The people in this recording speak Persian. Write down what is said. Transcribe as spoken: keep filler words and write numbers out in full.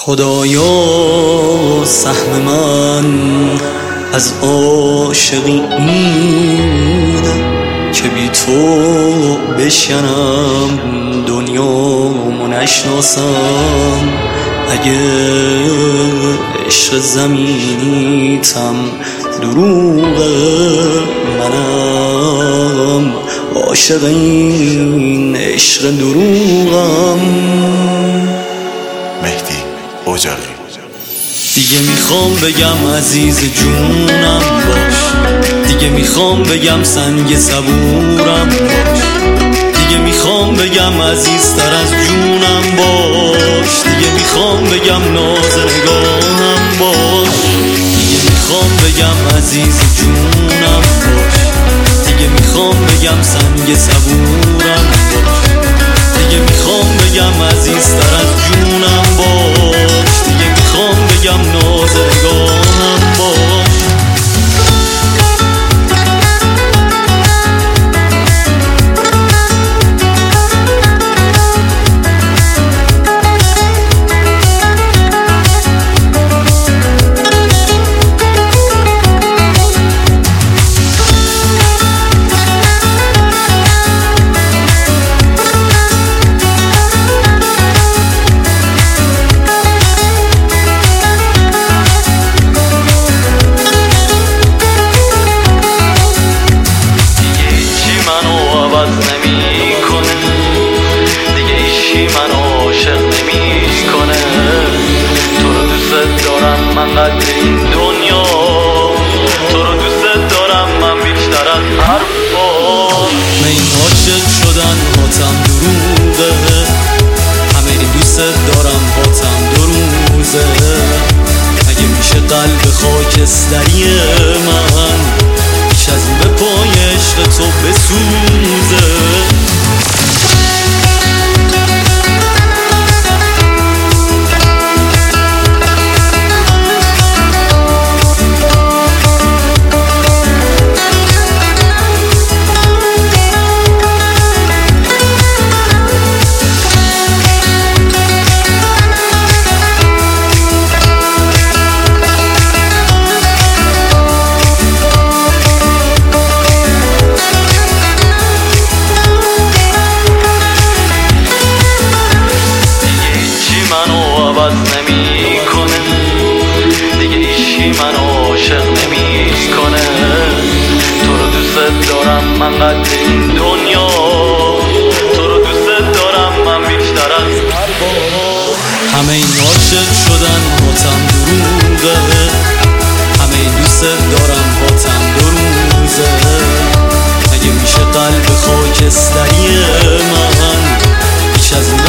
خدایا سهم من از عاشقی اینه که بی تو بشکنم دنیامو نشناسم. اگه عشق زمینیتم دروغه، منم عاشق این عشق دروغم. مهدی اجاقی. دیگه میخوام بگم عزیز جونم باش، دیگه میخوام بگم سنگ صبورم باش، دیگه میخوام بگم عزیزتر از جونم باش، دیگه میخوام بگم ناز نگاهم باش، دیگه میخوام بگم عزیز جونم باش، دیگه میخوام بگم سنگ صبورم باش، دیگه میخوام بگم عزیزتر از جونم باش، دیگه میخوام بگم ناز نگاهم باش. من قدر این دنیا تو رو دوست دارم، من بیشتر از حرفا. من این عاشق شدن هاتم دروغه، همه این دوست دارم هاتم دو روزه. اگه میشه قلب خاکستری من بیش از این به پای عشق تو بسوزه. عوض نمی کنه دیگه، ایشی من عاشق نمی کنه. تو رو دوست دارم من قدر این دنیا، تو رو دوست دارم من بیشتر از همه این عاشق شدن هاتم دروغه، همه این دوست دارم هاتم دو روزه. اگه میشه قلب خاکستری من بیش از این